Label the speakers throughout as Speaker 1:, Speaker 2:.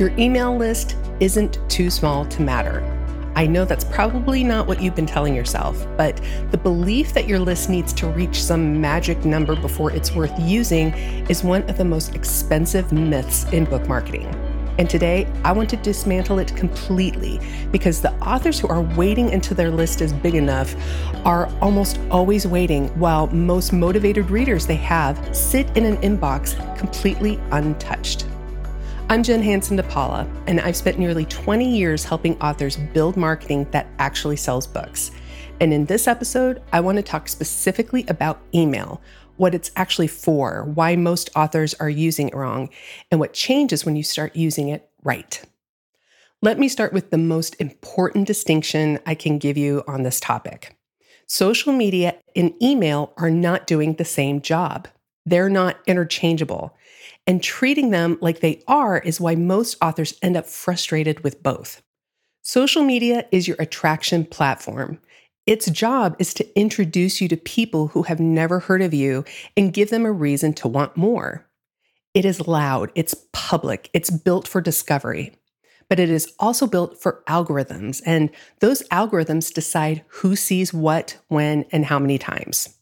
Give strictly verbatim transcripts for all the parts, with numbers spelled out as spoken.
Speaker 1: Your email list isn't too small to matter. I know that's probably not what you've been telling yourself, but the belief that your list needs to reach some magic number before it's worth using is one of the most expensive myths in book marketing. And today, I want to dismantle it completely because the authors who are waiting until their list is big enough are almost always waiting while most motivated readers they have sit in an inbox completely untouched. I'm Jen Hansen-DePaula, and I've spent nearly twenty years helping authors build marketing that actually sells books. And in this episode, I want to talk specifically about email, what it's actually for, why most authors are using it wrong, and what changes when you start using it right. Let me start with the most important distinction I can give you on this topic. Social media and email are not doing the same job. They're not interchangeable. And treating them like they are is why most authors end up frustrated with both. Social media is your attraction platform. Its job is to introduce you to people who have never heard of you and give them a reason to want more. It is loud, it's public, it's built for discovery. But it is also built for algorithms, and those algorithms decide who sees what, when, and how many times.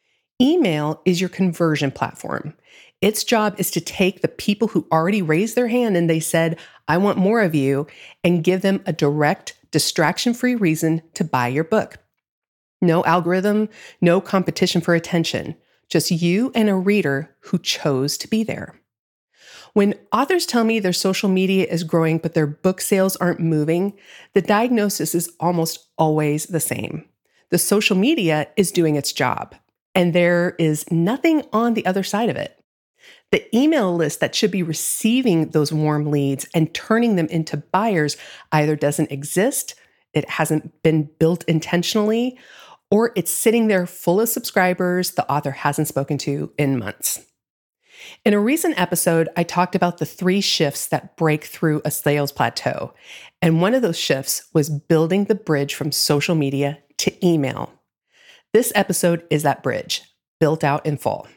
Speaker 1: Email is your conversion platform. Its job is to take the people who already raised their hand and they said, I want more of you, and give them a direct, distraction-free reason to buy your book. No algorithm, no competition for attention, just you and a reader who chose to be there. When authors tell me their social media is growing but their book sales aren't moving, the diagnosis is almost always the same. The social media is doing its job, and there is nothing on the other side of it. The email list that should be receiving those warm leads and turning them into buyers either doesn't exist, it hasn't been built intentionally, or it's sitting there full of subscribers the author hasn't spoken to in months. In a recent episode, I talked about the three shifts that break through a sales plateau, and one of those shifts was building the bridge from social media to email. This episode is that bridge, built out in full.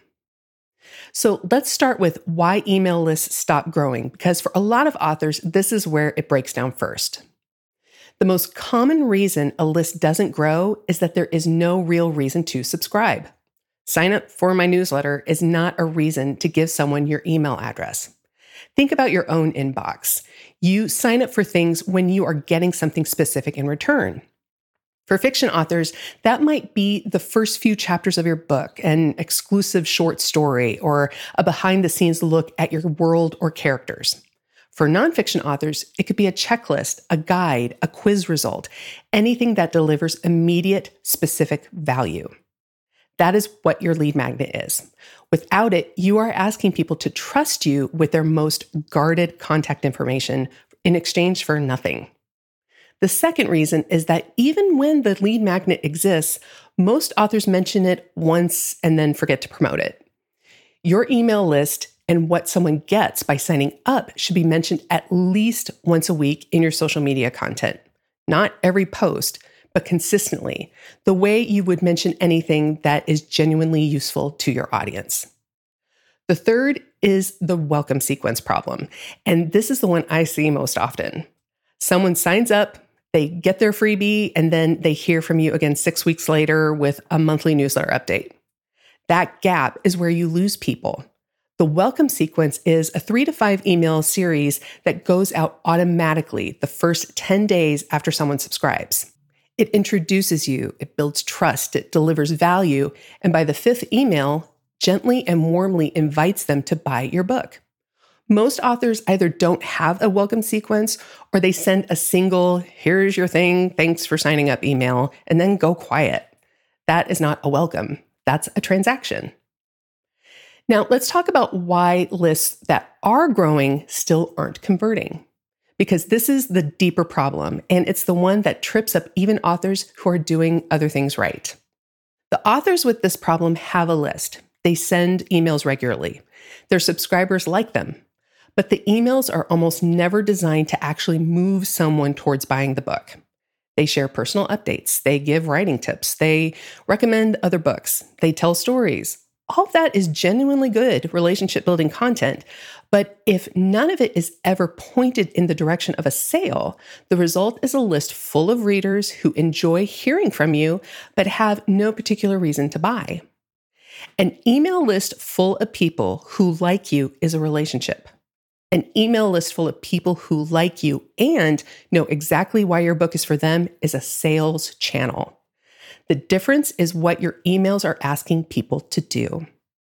Speaker 1: So let's start with why email lists stop growing, because for a lot of authors, this is where it breaks down first. The most common reason a list doesn't grow is that there is no real reason to subscribe. Sign up for my newsletter is not a reason to give someone your email address. Think about your own inbox. You sign up for things when you are getting something specific in return. For fiction authors, that might be the first few chapters of your book, an exclusive short story, or a behind-the-scenes look at your world or characters. For nonfiction authors, it could be a checklist, a guide, a quiz result, anything that delivers immediate, specific value. That is what your lead magnet is. Without it, you are asking people to trust you with their most guarded contact information in exchange for nothing. The second reason is that even when the lead magnet exists, most authors mention it once and then forget to promote it. Your email list and what someone gets by signing up should be mentioned at least once a week in your social media content. Not every post, but consistently, the way you would mention anything that is genuinely useful to your audience. The third is the welcome sequence problem, and this is the one I see most often. Someone signs up, they get their freebie, and then they hear from you again six weeks later with a monthly newsletter update. That gap is where you lose people. The welcome sequence is a three to five email series that goes out automatically the first ten days after someone subscribes. It introduces you, it builds trust, it delivers value, and by the fifth email, gently and warmly invites them to buy your book. Most authors either don't have a welcome sequence or they send a single, here's your thing, thanks for signing up email, and then go quiet. That is not a welcome. That's a transaction. Now, let's talk about why lists that are growing still aren't converting. Because this is the deeper problem, and it's the one that trips up even authors who are doing other things right. The authors with this problem have a list. They send emails regularly. Their subscribers like them. But the emails are almost never designed to actually move someone towards buying the book. They share personal updates. They give writing tips. They recommend other books. They tell stories. All of that is genuinely good relationship building content. But if none of it is ever pointed in the direction of a sale, the result is a list full of readers who enjoy hearing from you, but have no particular reason to buy. An email list full of people who like you is a relationship. An email list full of people who like you and know exactly why your book is for them is a sales channel. The difference is what your emails are asking people to do.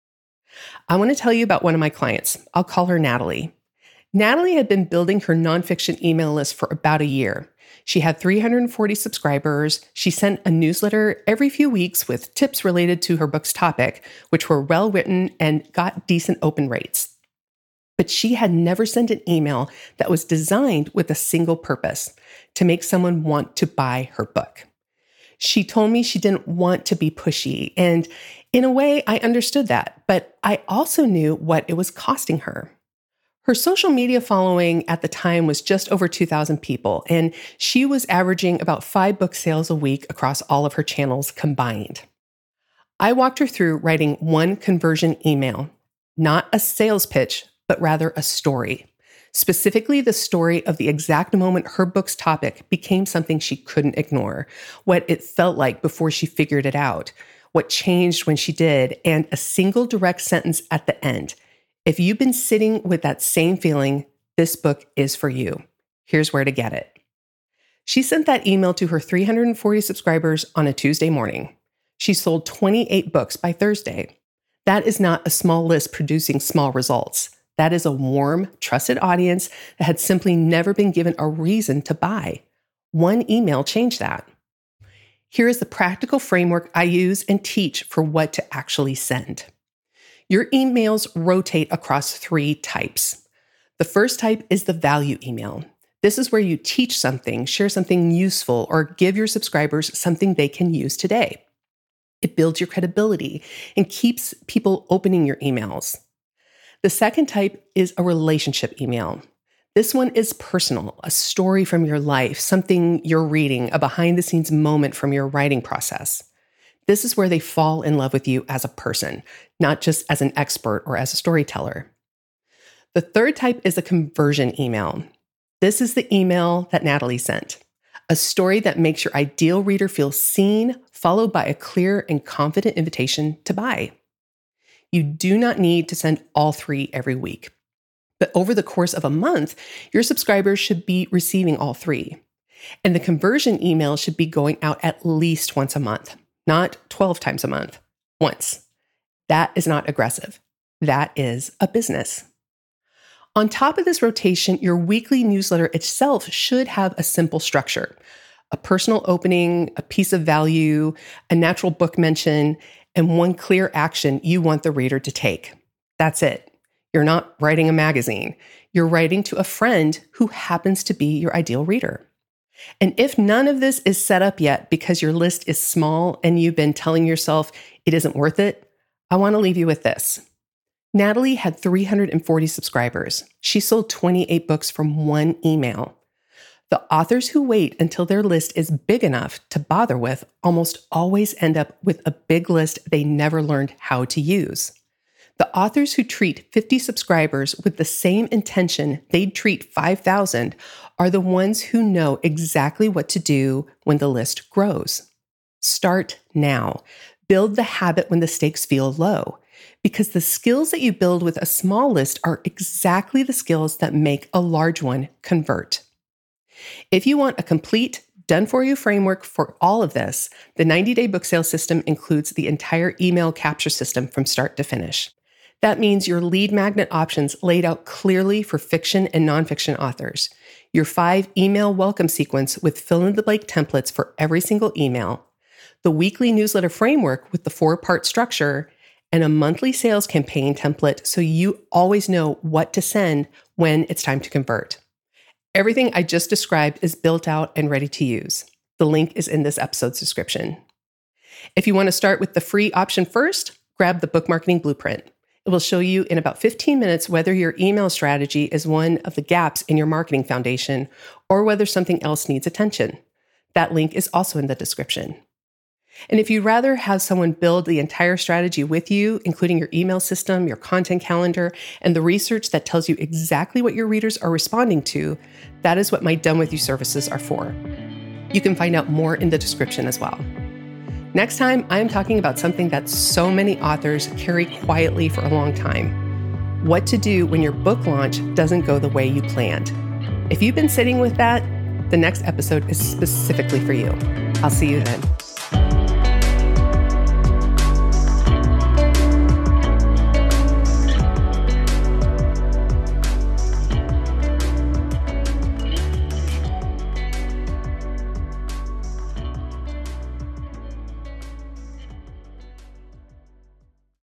Speaker 1: I want to tell you about one of my clients. I'll call her Natalie. Natalie had been building her nonfiction email list for about a year. She had three hundred forty subscribers. She sent a newsletter every few weeks with tips related to her book's topic, which were well written and got decent open rates. But she had never sent an email that was designed with a single purpose, to make someone want to buy her book. She told me she didn't want to be pushy, and in a way, I understood that, but I also knew what it was costing her. Her social media following at the time was just over two thousand people, and she was averaging about five book sales a week across all of her channels combined. I walked her through writing one conversion email, not a sales pitch, but rather a story. Specifically, the story of the exact moment her book's topic became something she couldn't ignore, what it felt like before she figured it out, what changed when she did, and a single direct sentence at the end. If you've been sitting with that same feeling, this book is for you. Here's where to get it. She sent that email to her three hundred forty subscribers on a Tuesday morning. She sold twenty-eight books by Thursday. That is not a small list producing small results. That is a warm, trusted audience that had simply never been given a reason to buy. One email changed that. Here is the practical framework I use and teach for what to actually send. Your emails rotate across three types. The first type is the value email. This is where you teach something, share something useful, or give your subscribers something they can use today. It builds your credibility and keeps people opening your emails. The second type is a relationship email. This one is personal, a story from your life, something you're reading, a behind-the-scenes moment from your writing process. This is where they fall in love with you as a person, not just as an expert or as a storyteller. The third type is a conversion email. This is the email that Natalie sent. A story that makes your ideal reader feel seen, followed by a clear and confident invitation to buy. You do not need to send all three every week. But over the course of a month, your subscribers should be receiving all three. And the conversion email should be going out at least once a month, not twelve times a month, once. That is not aggressive. That is a business. On top of this rotation, your weekly newsletter itself should have a simple structure: a personal opening, a piece of value, a natural book mention, and one clear action you want the reader to take. That's it. You're not writing a magazine. You're writing to a friend who happens to be your ideal reader. And if none of this is set up yet because your list is small and you've been telling yourself it isn't worth it, I want to leave you with this. Natalie had three hundred forty subscribers. She sold twenty-eight books from one email. The authors who wait until their list is big enough to bother with almost always end up with a big list they never learned how to use. The authors who treat fifty subscribers with the same intention they'd treat five thousand are the ones who know exactly what to do when the list grows. Start now. Build the habit when the stakes feel low, because the skills that you build with a small list are exactly the skills that make a large one convert. If you want a complete, done-for-you framework for all of this, the ninety-day book sales system includes the entire email capture system from start to finish. That means your lead magnet options laid out clearly for fiction and nonfiction authors, your five email welcome sequence with fill-in-the-blank templates for every single email, the weekly newsletter framework with the four-part structure, and a monthly sales campaign template so you always know what to send when it's time to convert. Everything I just described is built out and ready to use. The link is in this episode's description. If you want to start with the free option first, grab the Book Marketing Blueprint. It will show you in about fifteen minutes whether your email strategy is one of the gaps in your marketing foundation or whether something else needs attention. That link is also in the description. And if you'd rather have someone build the entire strategy with you, including your email system, your content calendar, and the research that tells you exactly what your readers are responding to, that is what my Done With You services are for. You can find out more in the description as well. Next time, I am talking about something that so many authors carry quietly for a long time. What to do when your book launch doesn't go the way you planned. If you've been sitting with that, the next episode is specifically for you. I'll see you then.